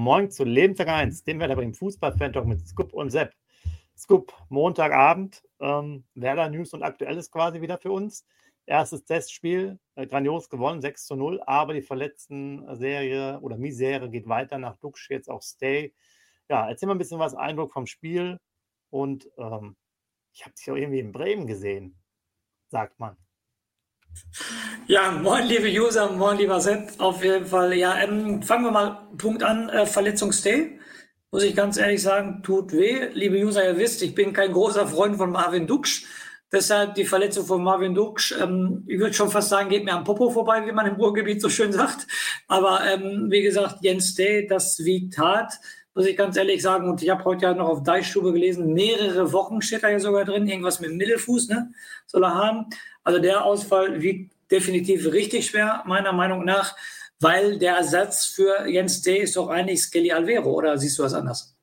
Moin zu Lebenslang 1, dem Werder Bremen Fußball-Fan-Talk mit Scoop und Sepp. Scoop, Montagabend, Werder News und Aktuelles quasi wieder für uns. Erstes Testspiel, grandios gewonnen, 6:0, aber die Verletzten-Serie oder Misere geht weiter nach Duxch, jetzt auch Stay. Ja, erzähl mal ein bisschen was, Eindruck vom Spiel und ich habe dich auch irgendwie in Bremen gesehen, sagt man. Ja, moin liebe User, moin lieber Sepp, auf jeden Fall. Ja, fangen wir mal Punkt an, Verletzungsstay. Muss ich ganz ehrlich sagen, tut weh. Liebe User, ihr wisst, ich bin kein großer Freund von Marvin Duxch. Deshalb die Verletzung von Marvin Duxch, ich würde schon fast sagen, geht mir am Popo vorbei, wie man im Ruhrgebiet so schön sagt. Aber wie gesagt, Jens Stay, das wiegt hart, muss ich ganz ehrlich sagen. Und ich habe heute ja noch auf Deichstube gelesen, mehrere Wochen steht da ja sogar drin, irgendwas mit dem Mittelfuß, ne, soll er haben. Also der Ausfall wiegt definitiv richtig schwer, meiner Meinung nach, weil der Ersatz für Jens Stay ist doch eigentlich Skelly Alvero, oder siehst du das anders?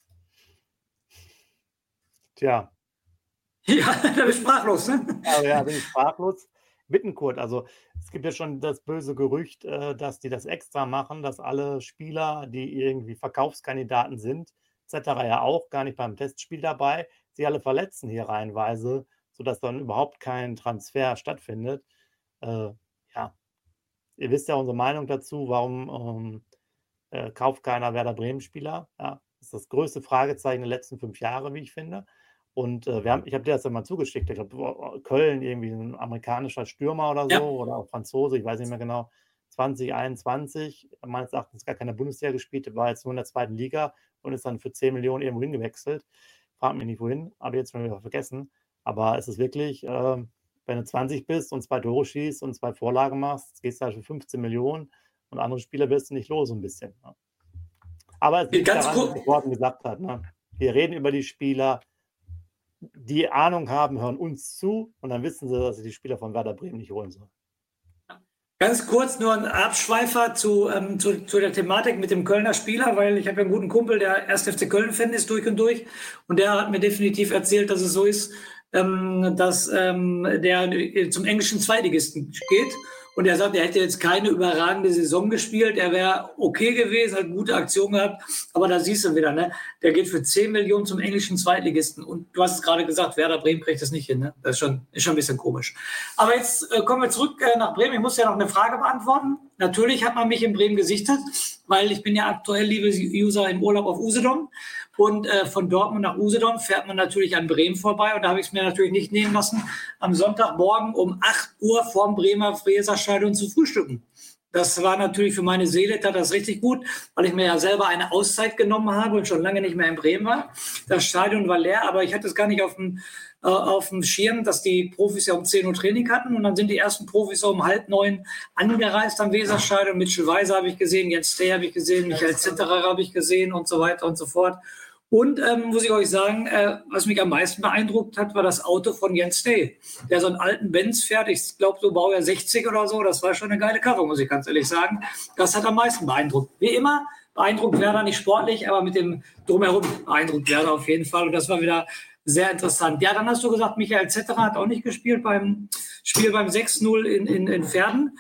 Tja. Ja, da bin ich sprachlos, ne? Ja, bin ich sprachlos. Bittenkurt, also es gibt ja schon das böse Gerücht, dass die das extra machen, dass alle Spieler, die irgendwie Verkaufskandidaten sind, etc. ja auch gar nicht beim Testspiel dabei, sie alle verletzen hier reihenweise, sodass dann überhaupt kein Transfer stattfindet. Ja, ihr wisst ja unsere Meinung dazu, warum kauft keiner Werder Bremen-Spieler? Ja, das ist das größte Fragezeichen der letzten 5 Jahre, wie ich finde. Und ich habe dir das ja mal zugeschickt. Ich glaube, Köln, irgendwie ein amerikanischer Stürmer oder so, Ja. oder auch Franzose, ich weiß nicht mehr genau, 2021, meines Erachtens gar keine Bundesliga gespielt, war jetzt nur in der zweiten Liga und ist dann für 10 Millionen irgendwo hingewechselt. Frag mich nicht wohin, aber jetzt schon wieder vergessen. Aber es ist wirklich, wenn du 20 bist und 2 Tore schießt und 2 Vorlagen machst, gehst du halt für 15 Millionen und andere Spieler wirst du nicht los, so ein bisschen. Ne? Aber es liegt daran, was Gordon gesagt hat. Ne? Wir reden über die Spieler, die Ahnung haben, hören uns zu und dann wissen sie, dass sie die Spieler von Werder Bremen nicht holen sollen. Ganz kurz nur ein Abschweifer zu der Thematik mit dem Kölner Spieler, weil ich habe ja einen guten Kumpel, der 1. FC Köln-Fan ist durch und durch und der hat mir definitiv erzählt, dass es so ist, dass der zum englischen Zweitligisten geht. Und er sagt, er hätte jetzt keine überragende Saison gespielt. Er wäre okay gewesen, hat gute Aktionen gehabt. Aber da siehst du wieder, ne? Der geht für 10 Millionen zum englischen Zweitligisten. Und du hast es gerade gesagt, Werder Bremen kriegt das nicht hin. Ne? Das ist schon ein bisschen komisch. Aber jetzt kommen wir zurück nach Bremen. Ich muss ja noch eine Frage beantworten. Natürlich hat man mich in Bremen gesichtet, weil ich bin ja aktuell, liebe User, im Urlaub auf Usedom. Und von Dortmund nach Usedom fährt man natürlich an Bremen vorbei. Und da habe ich es mir natürlich nicht nehmen lassen, am Sonntagmorgen um 8 Uhr vorm Bremer Weserstadion zu frühstücken. Das war natürlich für meine Seele, tat das richtig gut, weil ich mir ja selber eine Auszeit genommen habe und schon lange nicht mehr in Bremen war. Das Stadion war leer, aber ich hatte es gar nicht auf dem Schirm, dass die Profis ja um 10 Uhr Training hatten. Und dann sind die ersten Profis um 8:30 angereist am Weserstadion. Mitchell Weiser habe ich gesehen, Jens Stay habe ich gesehen, Michael Zitterer habe ich gesehen und so weiter und so fort. Und muss ich euch sagen, was mich am meisten beeindruckt hat, war das Auto von Jens Stay, der so einen alten Benz fährt. Ich glaube, so Baujahr 60 oder so. Das war schon eine geile Karre, muss ich ganz ehrlich sagen. Das hat am meisten beeindruckt. Wie immer beeindruckt Werder nicht sportlich, aber mit dem Drumherum beeindruckt Werder auf jeden Fall. Und das war wieder sehr interessant. Ja, dann hast du gesagt, Michael Zetterer hat auch nicht gespielt beim Spiel beim 6:0 in Verden.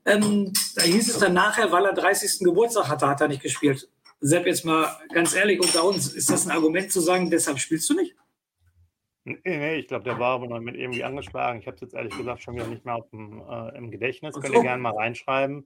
Da hieß es dann nachher, weil er 30. Geburtstag hatte, hat er nicht gespielt. Sepp, jetzt mal ganz ehrlich unter uns, ist das ein Argument zu sagen, deshalb spielst du nicht? Nee, ich glaube, der war aber noch mit irgendwie angeschlagen. Ich habe es jetzt ehrlich gesagt schon wieder nicht mehr im Gedächtnis. Könnt ihr gerne mal reinschreiben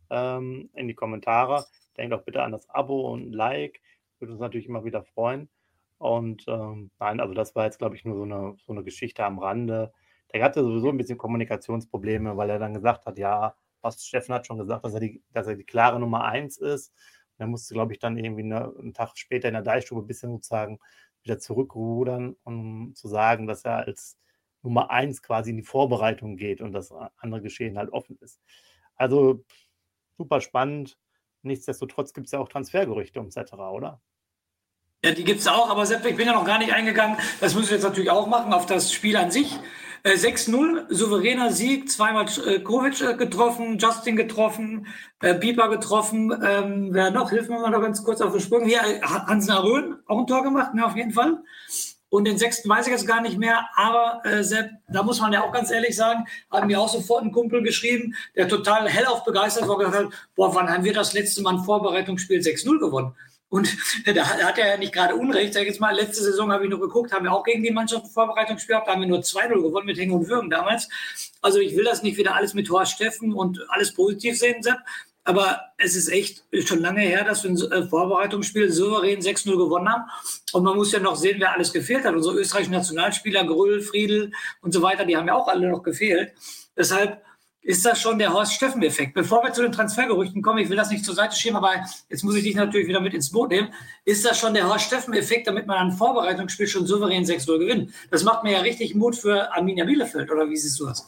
in die Kommentare. Denkt doch bitte an das Abo und ein Like. Würde uns natürlich immer wieder freuen. Und nein, also das war jetzt, glaube ich, nur so eine Geschichte am Rande. Der hatte sowieso ein bisschen Kommunikationsprobleme, weil er dann gesagt hat, ja, Horst Steffen hat schon gesagt, dass er die klare Nummer 1 ist. Er musste, glaube ich, dann irgendwie einen Tag später in der Deichstube ein bisschen sozusagen wieder zurückrudern, um zu sagen, dass er als Nummer 1 quasi in die Vorbereitung geht und das andere Geschehen halt offen ist. Also super spannend. Nichtsdestotrotz gibt es ja auch Transfergerüchte etc., oder? Ja, die gibt es auch, aber Sepp, ich bin ja noch gar nicht eingegangen. Das müssen wir jetzt natürlich auch machen auf das Spiel an sich. 6:0, souveräner Sieg, zweimal Kovic getroffen, Justin getroffen, Pieper getroffen. Wer noch? Hilf mir mal noch ganz kurz auf den Sprung. Hier, Hansen Arön, auch ein Tor gemacht, ne, auf jeden Fall. Und den 6. weiß ich jetzt gar nicht mehr. Aber Sepp, da muss man ja auch ganz ehrlich sagen, hat mir auch sofort ein Kumpel geschrieben, der total hellauf begeistert war und gesagt hat, boah, wann haben wir das letzte Mal ein Vorbereitungsspiel 6-0 gewonnen? Und da hat er ja nicht gerade Unrecht. Sag ich jetzt mal, letzte Saison habe ich noch geguckt, haben wir auch gegen die Mannschaft ein Vorbereitungsspiel gehabt, da haben wir nur 2-0 gewonnen mit Hängen und Würgen damals. Also ich will das nicht wieder alles mit Horst Steffen und alles positiv sehen, Sepp. Aber es ist echt schon lange her, dass wir ein Vorbereitungsspiel souverän 6-0 gewonnen haben. Und man muss ja noch sehen, wer alles gefehlt hat. Unsere österreichischen Nationalspieler, Gröll, Friedl und so weiter, die haben ja auch alle noch gefehlt. Deshalb ist das schon der Horst-Steffen-Effekt. Bevor wir zu den Transfergerüchten kommen, ich will das nicht zur Seite schieben, aber jetzt muss ich dich natürlich wieder mit ins Boot nehmen. Ist das schon der Horst-Steffen-Effekt, damit man ein Vorbereitungsspiel schon souverän 6-0 gewinnt? Das macht mir ja richtig Mut für Arminia Bielefeld, oder wie siehst du das?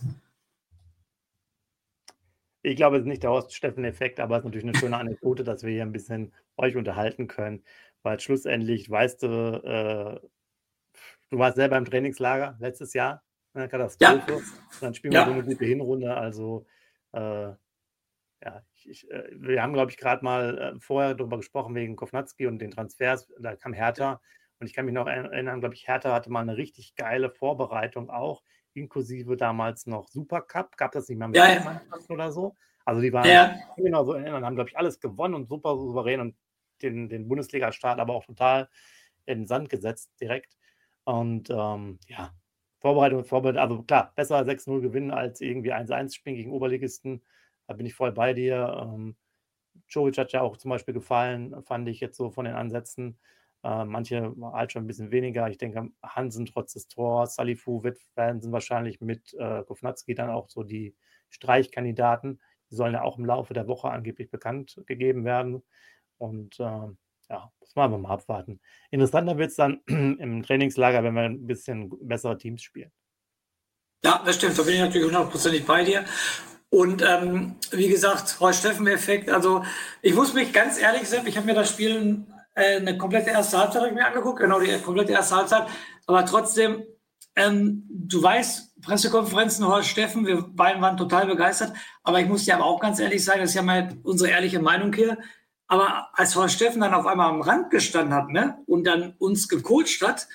Ich glaube, es ist nicht der Horst-Steffen-Effekt, aber es ist natürlich eine schöne Anekdote, dass wir hier ein bisschen euch unterhalten können, weil schlussendlich, weißt du, du warst selber im Trainingslager letztes Jahr, eine Katastrophe. Ja. Dann spielen wir so eine gute Hinrunde. Also, wir haben, glaube ich, gerade mal vorher darüber gesprochen, wegen Kovnatski und den Transfers. Da kam Hertha. Und ich kann mich noch erinnern, glaube ich, Hertha hatte mal eine richtig geile Vorbereitung auch, inklusive damals noch Supercup. Gab das nicht mal mit Mannschaften oder so? Also, die waren genau so erinnern, haben, glaube ich, alles gewonnen und super souverän und den Bundesliga-Start aber auch total in den Sand gesetzt direkt. Und Vorbereitung, also klar, besser 6-0 gewinnen als irgendwie 1-1 spielen gegen Oberligisten. Da bin ich voll bei dir. Jovic hat ja auch zum Beispiel gefallen, fand ich jetzt so von den Ansätzen. Manche halt schon ein bisschen weniger. Ich denke, Hansen trotz des Tors, Salifu, Wittfan sind wahrscheinlich mit Kovnatski dann auch so die Streichkandidaten. Die sollen ja auch im Laufe der Woche angeblich bekannt gegeben werden. Und muss man aber mal abwarten. Interessanter wird es dann im Trainingslager, wenn wir ein bisschen bessere Teams spielen. Ja, das stimmt. Da bin ich natürlich 100% bei dir. Und wie gesagt, Horst-Steffen-Effekt. Also ich muss mich ganz ehrlich sagen, ich habe mir das Spiel eine komplette erste Halbzeit mir angeguckt. Genau, die komplette erste Halbzeit. Aber trotzdem, du weißt, Pressekonferenzen, Horst Steffen, wir beiden waren total begeistert. Aber ich muss dir aber auch ganz ehrlich sagen, das ist ja mal unsere ehrliche Meinung hier. Aber als Horst Steffen dann auf einmal am Rand gestanden hat, ne, und dann uns gecoacht hat,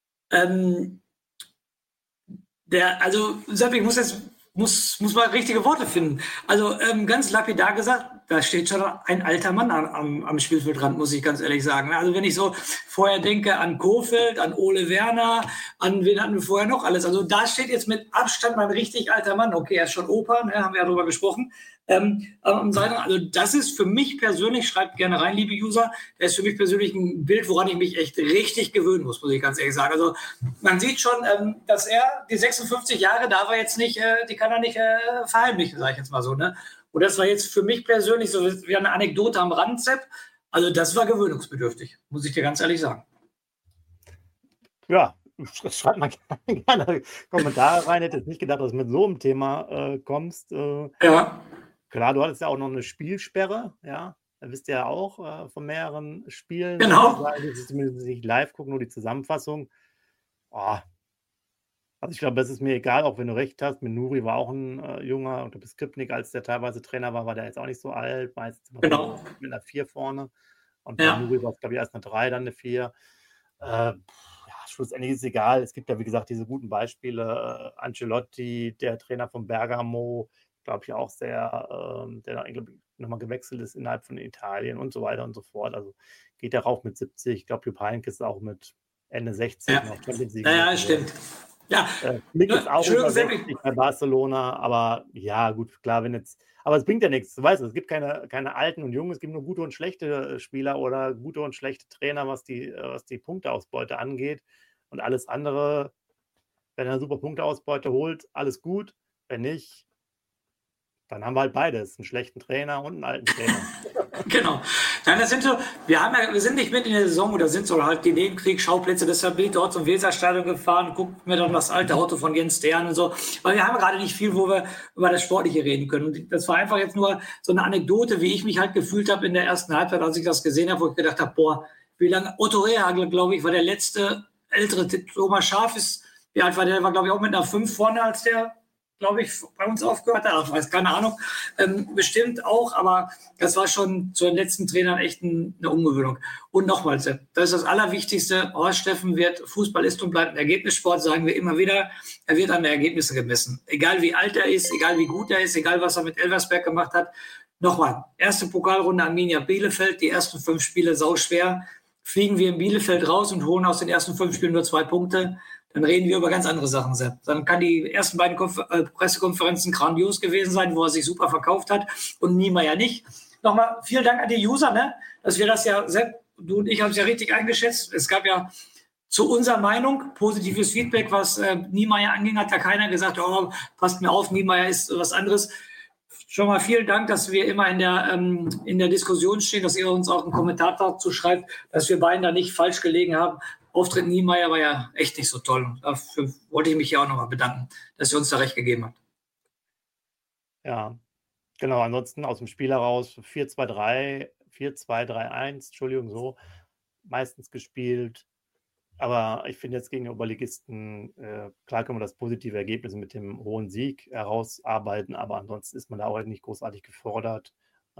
ich muss mal richtige Worte finden. Also ganz lapidar gesagt, da steht schon ein alter Mann am Spielfeldrand, muss ich ganz ehrlich sagen. Also wenn ich so vorher denke an Kohfeldt, an Ole Werner, an wen hatten wir vorher noch alles. Also da steht jetzt mit Abstand mal ein richtig alter Mann. Okay, er ist schon Opa, ne, haben wir ja drüber gesprochen. Also das ist für mich persönlich, schreibt gerne rein, liebe User, das ist für mich persönlich ein Bild, woran ich mich echt richtig gewöhnen muss ich ganz ehrlich sagen. Also man sieht schon, dass er die 56 Jahre, da war jetzt nicht, die kann er nicht verheimlichen, sage ich jetzt mal so. Ne? Und das war jetzt für mich persönlich so wie eine Anekdote am Rand, Sepp. Also das war gewöhnungsbedürftig, muss ich dir ganz ehrlich sagen. Ja, schreibt mal gerne Kommentare rein. Hätte jetzt nicht gedacht, dass du mit so einem Thema kommst. Klar, du hattest ja auch noch eine Spielsperre, ja. Da wisst ihr ja auch von mehreren Spielen. Genau. Zumindest nicht live gucken, nur die Zusammenfassung. Also ich glaube, das ist mir egal, auch wenn du recht hast. Mit Nuri war auch ein Junger, und Skripnik, als der teilweise Trainer war der jetzt auch nicht so alt. Meistens immer mit einer 4 vorne. Und bei Nuri war es, glaube ich, erst eine 3, dann eine 4. Schlussendlich ist es egal. Es gibt ja, wie gesagt, diese guten Beispiele. Ancelotti, der Trainer von Bergamo, glaube ich, auch sehr, der nochmal gewechselt ist innerhalb von Italien und so weiter und so fort. Also geht er rauf mit 70. Ich glaube, Jupp Heynckes ist auch mit Ende 60 noch Champions League. Ja, stimmt. Ja, Flick ist auch über 60 bei Barcelona, aber ja, gut, klar, aber es bringt ja nichts. Du weißt, es gibt keine alten und jungen, es gibt nur gute und schlechte Spieler oder gute und schlechte Trainer, was die Punkteausbeute angeht. Und alles andere, wenn er eine super Punkteausbeute holt, alles gut. Wenn nicht, dann haben wir halt beides, einen schlechten Trainer und einen alten Trainer. Genau. Nein, das sind so, wir sind nicht mit in der Saison oder sind so halt die Nebenkriegsschauplätze, deshalb bin ich dort zum Weserstadion gefahren, guckt mir dann das alte Auto von Jens Stern und so, weil wir haben gerade nicht viel, wo wir über das Sportliche reden können. Und das war einfach jetzt nur so eine Anekdote, wie ich mich halt gefühlt habe in der ersten Halbzeit, als ich das gesehen habe, wo ich gedacht habe, boah, wie lange, Otto Rehhagel, glaube ich, war der letzte ältere, Thomas Schaaf ist, wie alt war der, war glaube ich auch mit einer 5 vorne als der glaube ich, bei uns aufgehört hat. Ich weiß, keine Ahnung. Bestimmt auch, aber das war schon zu den letzten Trainern echt eine Umgewöhnung. Und nochmal, Sepp, das ist das Allerwichtigste. Horst Steffen Fußball ist und bleibt ein Ergebnissport, sagen wir immer wieder. Er wird an den Ergebnissen gemessen. Egal wie alt er ist, egal wie gut er ist, egal was er mit Elversberg gemacht hat. Nochmal, erste Pokalrunde Arminia Bielefeld, die ersten 5 Spiele sauschwer. Fliegen wir in Bielefeld raus und holen aus den ersten 5 Spielen nur 2 Punkte, dann reden wir über ganz andere Sachen, Sepp. Dann kann die ersten beiden Pressekonferenzen grandios gewesen sein, wo er sich super verkauft hat und Niemeyer nicht. Nochmal vielen Dank an die User, ne? Dass wir das ja, Sepp, du und ich haben es ja richtig eingeschätzt. Es gab ja zu unserer Meinung positives Feedback, was Niemeyer anging, hat ja keiner gesagt, oh, passt mir auf, Niemeyer ist was anderes. Schon mal vielen Dank, dass wir immer in der Diskussion stehen, dass ihr uns auch einen Kommentar dazu schreibt, dass wir beiden da nicht falsch gelegen haben. Auftritt Niemeyer war ja echt nicht so toll. Dafür wollte ich mich ja auch nochmal bedanken, dass ihr uns da recht gegeben habt. Ja, genau. Ansonsten aus dem Spiel heraus 4-2-3, 4-2-3-1, Entschuldigung, so meistens gespielt. Aber ich finde jetzt gegen den Oberligisten, klar kann man das positive Ergebnis mit dem hohen Sieg herausarbeiten, aber ansonsten ist man da auch halt nicht großartig gefordert.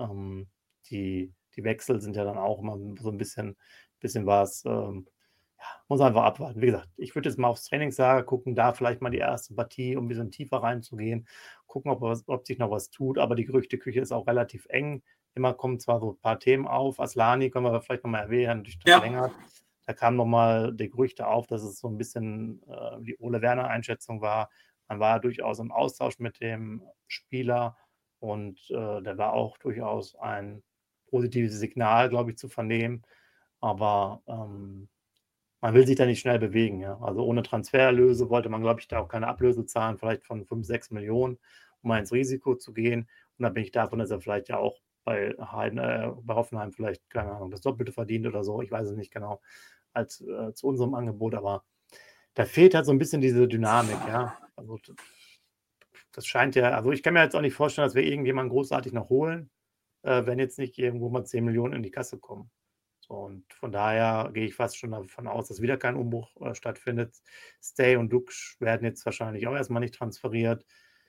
Die Wechsel sind ja dann auch immer so ein bisschen was. Muss einfach abwarten. Wie gesagt, ich würde jetzt mal aufs Trainingslager gucken, da vielleicht mal die erste Partie, um ein bisschen tiefer reinzugehen, gucken, ob sich noch was tut, aber die Gerüchteküche ist auch relativ eng. Immer kommen zwar so ein paar Themen auf, Aslani können wir vielleicht nochmal erwähnen, durch das verlängert. Da kamen nochmal die Gerüchte auf, dass es so ein bisschen die Ole Werner Einschätzung war. Man war durchaus im Austausch mit dem Spieler und da war auch durchaus ein positives Signal, glaube ich, zu vernehmen. Aber man will sich da nicht schnell bewegen. Ja? Also ohne Transfererlöse wollte man, glaube ich, da auch keine Ablöse zahlen, vielleicht von 5, 6 Millionen, um mal ins Risiko zu gehen. Unabhängig davon, dass er vielleicht ja auch bei Hoffenheim vielleicht, keine Ahnung, das Doppelte verdient oder so. Ich weiß es nicht genau, als zu unserem Angebot. Aber da fehlt halt so ein bisschen diese Dynamik. Ja? Also das scheint ja, also ich kann mir jetzt auch nicht vorstellen, dass wir irgendjemanden großartig noch holen, wenn jetzt nicht irgendwo mal 10 Millionen in die Kasse kommen. Und von daher gehe ich fast schon davon aus, dass wieder kein Umbruch stattfindet. Stay und Dux werden jetzt wahrscheinlich auch erstmal nicht transferiert.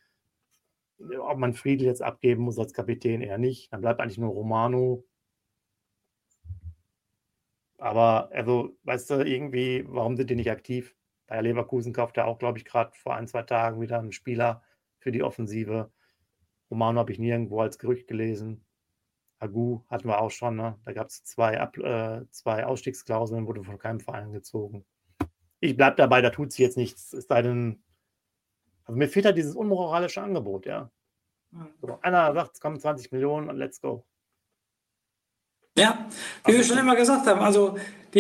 Ob man Friedl jetzt abgeben muss als Kapitän, eher nicht. Dann bleibt eigentlich nur Romano. Aber, also, weißt du, irgendwie, warum sind die nicht aktiv? Bayer Leverkusen kauft ja auch, glaube ich, gerade vor 1, 2 Tagen wieder einen Spieler für die Offensive. Romano habe ich nirgendwo als Gerücht gelesen. Agu hatten wir auch schon, ne? Da gab es 2 Ausstiegsklauseln, wurde von keinem Verein gezogen. Ich bleibe dabei, da tut sich jetzt nichts. Es sei denn, also mir fehlt halt dieses unmoralische Angebot, ja. So, einer sagt, es kommen 20 Millionen und let's go. Ja, wie wir schon immer gesagt haben, also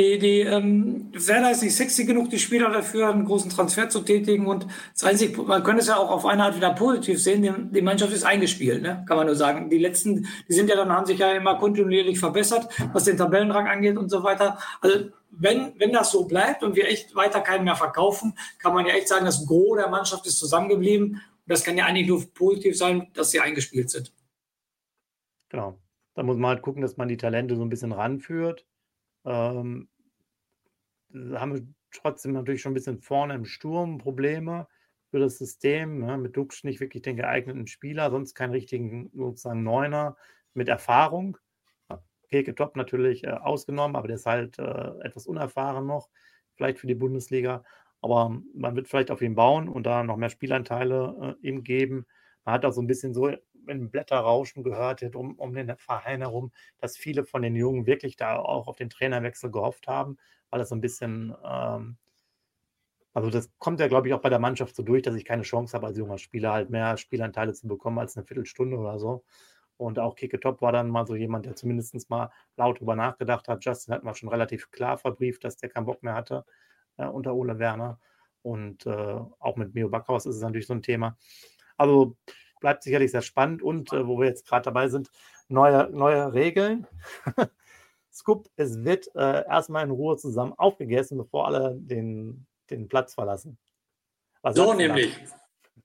Werder ist nicht sexy genug, die Spieler dafür, einen großen Transfer zu tätigen. Und das Einzige, man könnte es ja auch auf eine Art wieder positiv sehen, die Mannschaft ist eingespielt, ne? Kann man nur sagen. Die letzten, haben sich ja immer kontinuierlich verbessert, was den Tabellenrang angeht und so weiter. Also wenn das so bleibt und wir echt weiter keinen mehr verkaufen, kann man ja echt sagen, das Gros der Mannschaft ist zusammengeblieben. Und das kann ja eigentlich nur positiv sein, dass sie eingespielt sind. Genau. Da muss man halt gucken, dass man die Talente so ein bisschen ranführt. Haben wir trotzdem natürlich schon ein bisschen vorne im Sturm Probleme für das System. Ne? Mit Dux nicht wirklich den geeigneten Spieler, sonst keinen richtigen sozusagen Neuner mit Erfahrung. Keke Top natürlich ausgenommen, aber der ist halt etwas unerfahren noch, vielleicht für die Bundesliga. Aber man wird vielleicht auf ihn bauen und da noch mehr Spielanteile ihm geben. Man hat auch so ein bisschen so im Blätterrauschen gehört, um den Verein herum, dass viele von den Jungen wirklich da auch auf den Trainerwechsel gehofft haben, weil das so ein bisschen, also das kommt ja, glaube ich, auch bei der Mannschaft so durch, dass ich keine Chance habe, als junger Spieler halt mehr Spielanteile zu bekommen als eine Viertelstunde oder so. Und auch Keke Top war dann mal so jemand, der zumindest mal laut drüber nachgedacht hat. Justin hat mal schon relativ klar verbrieft, dass der keinen Bock mehr hatte unter Ole Werner. Und auch mit Mio Backhaus ist es natürlich so ein Thema. Also bleibt sicherlich sehr spannend und wo wir jetzt gerade dabei sind, neue Regeln. Scoop, es wird erstmal in Ruhe zusammen aufgegessen, bevor alle den Platz verlassen. So nämlich.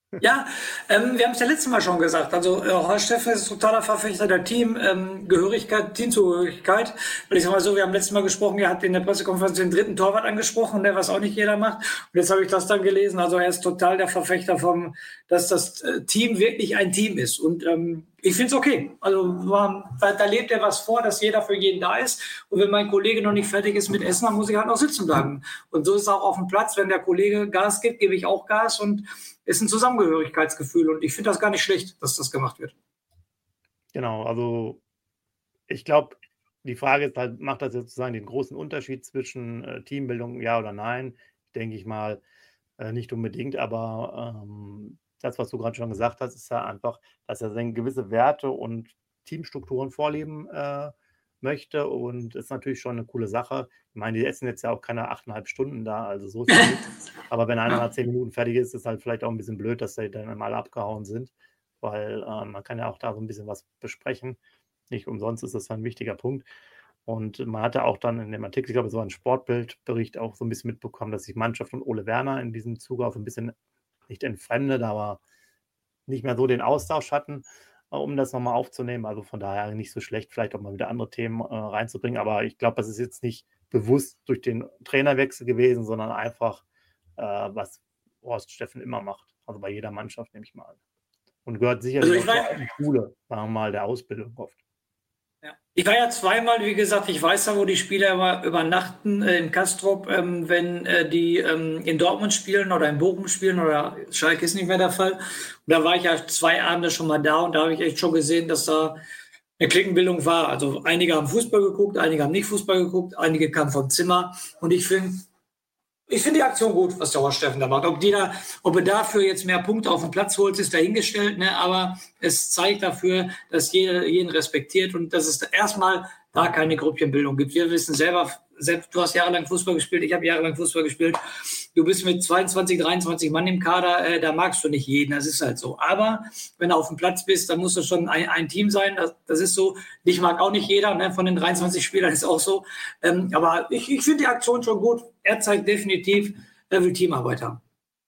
Ja, wir haben es ja letztes Mal schon gesagt. Also Horst Steffen ist totaler Verfechter der Teamgehörigkeit, Teamzugehörigkeit. Weil ich sag mal so, wir haben letztes Mal gesprochen, er hat in der Pressekonferenz den dritten Torwart angesprochen, der was auch nicht jeder macht. Und jetzt habe ich das dann gelesen. Also er ist total der Verfechter dass das Team wirklich ein Team ist. Und ich finde es okay. Also da lebt er was vor, dass jeder für jeden da ist. Und wenn mein Kollege noch nicht fertig ist mit Essen, dann muss ich halt noch sitzen bleiben. Und so ist es auch auf dem Platz. Wenn der Kollege Gas gibt, gebe ich auch Gas und ist ein Zusammengehörigkeitsgefühl. Und ich finde das gar nicht schlecht, dass das gemacht wird. Genau, also ich glaube, die Frage ist halt, macht das sozusagen den großen Unterschied zwischen Teambildung, ja oder nein? Denke ich mal, nicht unbedingt, aber das, was du gerade schon gesagt hast, ist ja einfach, dass er seine gewisse Werte und Teamstrukturen vorleben möchte und ist natürlich schon eine coole Sache. Ich meine, die essen jetzt ja auch keine 8,5 Stunden da, also so ist es nicht. Aber wenn einer nach 10 Minuten fertig ist, ist halt vielleicht auch ein bisschen blöd, dass die dann mal abgehauen sind, weil man kann ja auch da so ein bisschen was besprechen. Nicht umsonst ist das ein wichtiger Punkt. Und man hatte auch dann in dem Artikel, ich glaube, es war ein Sportbildbericht, auch so ein bisschen mitbekommen, dass sich Mannschaft und Ole Werner in diesem Zuge auch so ein bisschen nicht entfremdet, aber nicht mehr so den Austausch hatten, um das nochmal aufzunehmen. Also von daher nicht so schlecht, vielleicht auch mal wieder andere Themen reinzubringen. Aber ich glaube, das ist jetzt nicht bewusst durch den Trainerwechsel gewesen, sondern einfach, was Horst Steffen immer macht. Also bei jeder Mannschaft, nehme ich mal an. Und gehört Also sicherlich auch zur alten Schule, sagen wir mal, der Ausbildung oft. ja. Ich war ja zweimal, wie gesagt, ich weiß ja, wo die Spieler übernachten in Castrop, wenn die in Dortmund spielen oder in Bochum spielen oder Schalke ist nicht mehr der Fall. Und da war ich ja 2 Abende schon mal da und da habe ich echt schon gesehen, dass da eine Klickenbildung war. Also einige haben Fußball geguckt, einige haben nicht Fußball geguckt, einige kamen vom Zimmer. Und ich finde die Aktion gut, was der Horst Steffen da macht. Ob er dafür jetzt mehr Punkte auf den Platz holt, ist dahingestellt, ne? Aber es zeigt dafür, dass jeder jeden respektiert und dass es erstmal da keine Grüppchenbildung gibt. Wir wissen selber, selbst du hast jahrelang Fußball gespielt, ich habe jahrelang Fußball gespielt. Du bist mit 22, 23 Mann im Kader, da magst du nicht jeden, das ist halt so. Aber wenn du auf dem Platz bist, dann muss das schon ein Team sein, das ist so. Dich mag auch nicht jeder, ne? Von den 23 Spielern ist auch so. Aber ich finde die Aktion schon gut. Er zeigt definitiv, er will Teamarbeit haben.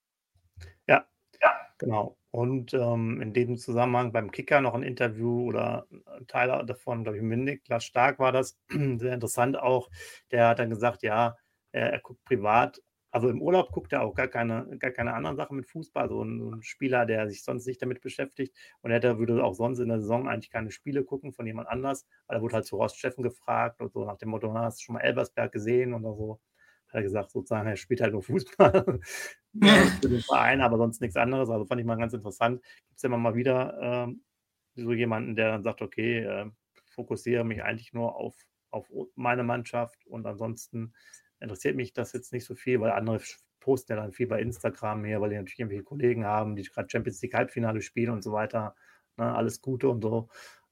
Ja, genau. Und in dem Zusammenhang beim Kicker noch ein Interview oder ein Teil davon, glaube ich, mit Niklas Stark war das, sehr interessant auch. Der hat dann gesagt, ja, er guckt privat, also im Urlaub guckt er auch gar keine anderen Sachen mit Fußball, so ein Spieler, der sich sonst nicht damit beschäftigt. Und er würde auch sonst in der Saison eigentlich keine Spiele gucken von jemand anders, weil er wurde halt zu Horst Steffen gefragt und so nach dem Motto, hast du schon mal Elversberg gesehen oder so. Hat er gesagt, sozusagen, er spielt halt nur Fußball für den Verein, aber sonst nichts anderes. Also fand ich mal ganz interessant. Gibt es immer mal wieder so jemanden, der dann sagt, okay, fokussiere mich eigentlich nur auf meine Mannschaft und ansonsten interessiert mich das jetzt nicht so viel, weil andere posten ja dann viel bei Instagram her, weil die natürlich irgendwelche Kollegen haben, die gerade Champions League Halbfinale spielen und so weiter. Ne, alles Gute und so.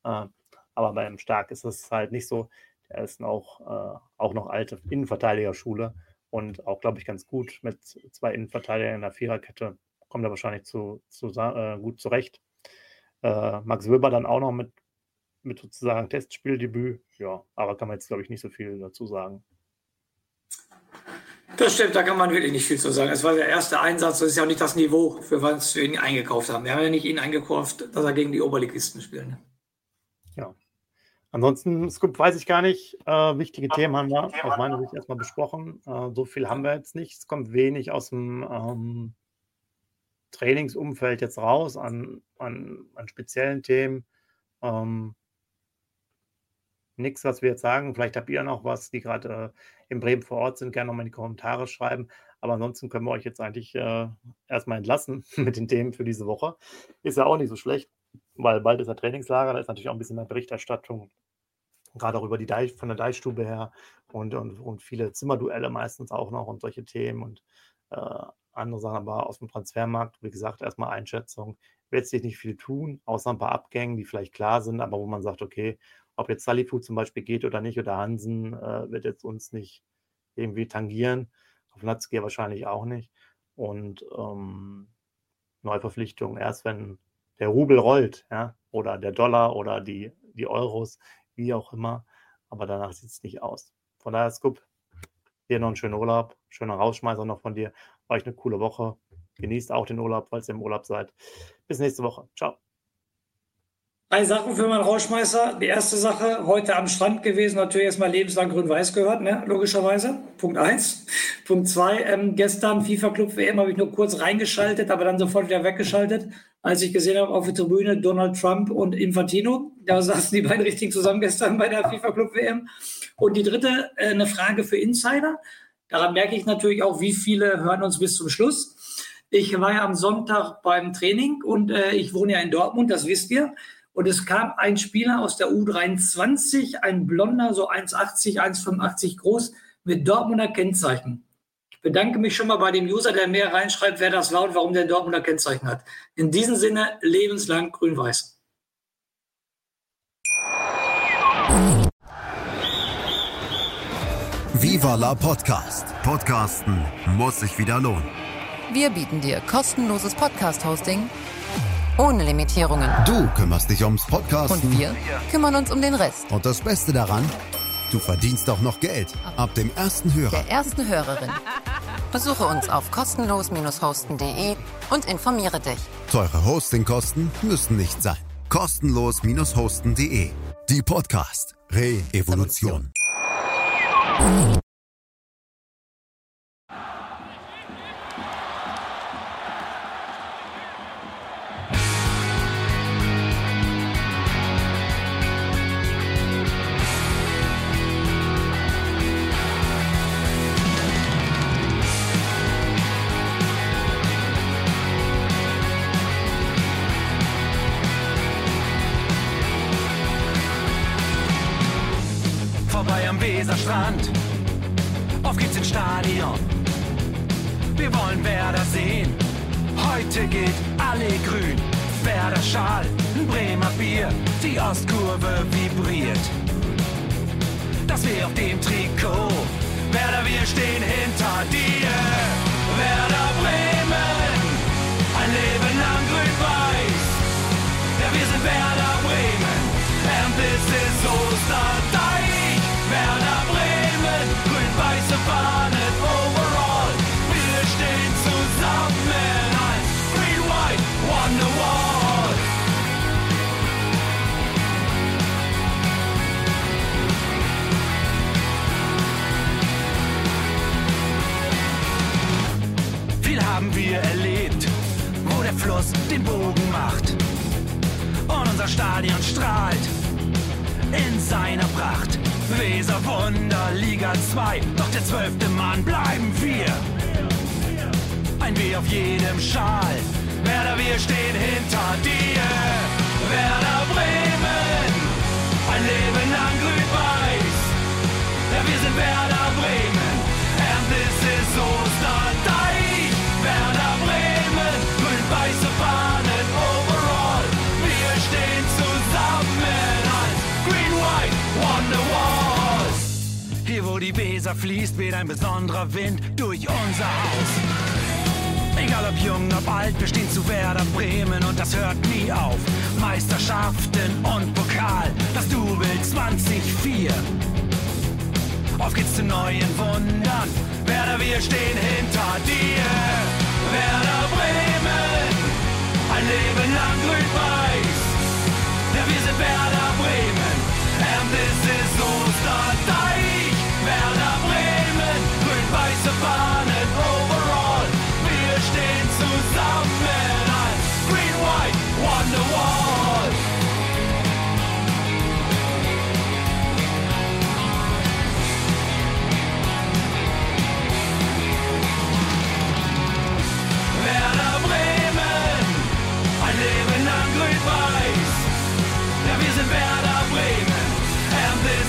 Aber beim Stark ist es halt nicht so. Der ist auch noch alte Innenverteidigerschule und auch, glaube ich, ganz gut mit 2 Innenverteidigern in der Viererkette. Kommt er wahrscheinlich gut zurecht. Max Wöber dann auch noch mit sozusagen Testspieldebüt. Ja, aber kann man jetzt, glaube ich, nicht so viel dazu sagen. Das stimmt, da kann man wirklich nicht viel zu sagen. Es war der erste Einsatz, das ist ja auch nicht das Niveau, für was wir ihn eingekauft haben. Wir haben ja nicht ihn eingekauft, dass er gegen die Oberligisten spielt. Ne? Ja. Ansonsten, Scoop weiß ich gar nicht. Wichtige Themen haben wir aus meiner Sicht erstmal besprochen. So viel haben wir jetzt nicht. Es kommt wenig aus dem Trainingsumfeld jetzt raus an speziellen Themen. Nichts, was wir jetzt sagen. Vielleicht habt ihr noch was, die gerade in Bremen vor Ort sind, gerne nochmal in die Kommentare schreiben. Aber ansonsten können wir euch jetzt eigentlich erstmal entlassen mit den Themen für diese Woche. Ist ja auch nicht so schlecht, weil bald ist ja Trainingslager, da ist natürlich auch ein bisschen mehr Berichterstattung, gerade auch über von der Deichstube her und viele Zimmerduelle meistens auch noch und solche Themen und andere Sachen, aber aus dem Transfermarkt, wie gesagt, erstmal Einschätzung, wird sich nicht viel tun, außer ein paar Abgängen, die vielleicht klar sind, aber wo man sagt, okay, ob jetzt Salifu zum Beispiel geht oder nicht oder Hansen, wird jetzt uns nicht irgendwie tangieren. Auf Natzke wahrscheinlich auch nicht. Und Neuverpflichtungen erst, wenn der Rubel rollt, ja, oder der Dollar oder die Euros, wie auch immer. Aber danach sieht es nicht aus. Von daher, Scoop, dir noch einen schönen Urlaub, schöner Rausschmeißer noch von dir. War euch eine coole Woche. genießt auch den Urlaub, falls ihr im Urlaub seid. Bis nächste Woche. Ciao. 3 Sachen für meinen Rausschmeißer. Die erste Sache, heute am Strand gewesen, natürlich erstmal lebenslang Grün-Weiß gehört, ne? Logischerweise. Punkt 1. Punkt 2, gestern FIFA Club WM habe ich nur kurz reingeschaltet, aber dann sofort wieder weggeschaltet, als ich gesehen habe auf der Tribüne Donald Trump und Infantino. Da saßen die beiden richtig zusammen gestern bei der FIFA Club WM. Und die dritte, eine Frage für Insider. Daran merke ich natürlich auch, wie viele hören uns bis zum Schluss. Ich war ja am Sonntag beim Training und ich wohne ja in Dortmund, das wisst ihr. Und es kam ein Spieler aus der U23, ein Blonder, so 1,80, 1,85 groß, mit Dortmunder Kennzeichen. Ich bedanke mich schon mal bei dem User, der mehr reinschreibt, wer das war und warum der Dortmunder Kennzeichen hat. In diesem Sinne, lebenslang Grün-Weiß. Viva la Podcast. Podcasten muss sich wieder lohnen. Wir bieten dir kostenloses Podcast-Hosting ohne Limitierungen. Du kümmerst dich ums Podcasten. Und wir kümmern uns um den Rest. Und das Beste daran, du verdienst auch noch Geld. Ab dem ersten Hörer. Der ersten Hörerin. Besuche uns auf kostenlos-hosten.de und informiere dich. Teure Hostingkosten müssen nicht sein. Kostenlos-hosten.de. Die Podcast Re-Evolution. Vorbei am Weserstrand, auf geht's ins Stadion. Wir wollen Werder sehen, heute geht alle grün. Werder Schal, ein Bremer Bier, die Ostkurve vibriert. Das weh auf dem Trikot, Werder, wir stehen hinter dir. Werder Bremen, ein Leben lang grün-weiß. Ja, wir sind Werder Bremen, and this is Osterdeich. Werder Bremen, grün-weiße Fahnen overall. Wir stehen zusammen als Green-White Wonderwall. Viel haben wir erlebt, wo der Fluss den Bogen macht. Und unser Stadion strahlt in seiner Pracht. Weser Wunder, Liga 2, doch der 12. Mann bleiben wir. Ein W auf jedem Schal, Werder, wir stehen hinter dir. Werder Bremen, ein Leben lang grün-weiß. Ja, wir sind Werder Bremen, and this is Osterdeich. Werder Bremen, grün-weiße Fahnen overall. Wir stehen zusammen als Green-White Wonderwall. Hier wo die Weser fließt, weht ein besonderer Wind durch unser Haus. Egal ob jung, ob alt, wir stehen zu Werder Bremen und das hört nie auf. Meisterschaften und Pokal, das Double 2004. Auf geht's zu neuen Wundern, Werder, wir stehen hinter dir. Werder Bremen, ein Leben lang grün-weiß. Ja, wir sind Werder Bremen, and this is Osterdeich. Werder Bremen, grün-weiße Fahnen overall. Wir stehen zusammen als Green-White Wonderwall. Werder Bremen, ein Leben lang grün-weiß. Ja, wir sind Werder Bremen, and this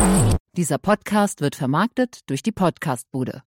Dieser Podcast wird vermarktet durch die Podcastbude.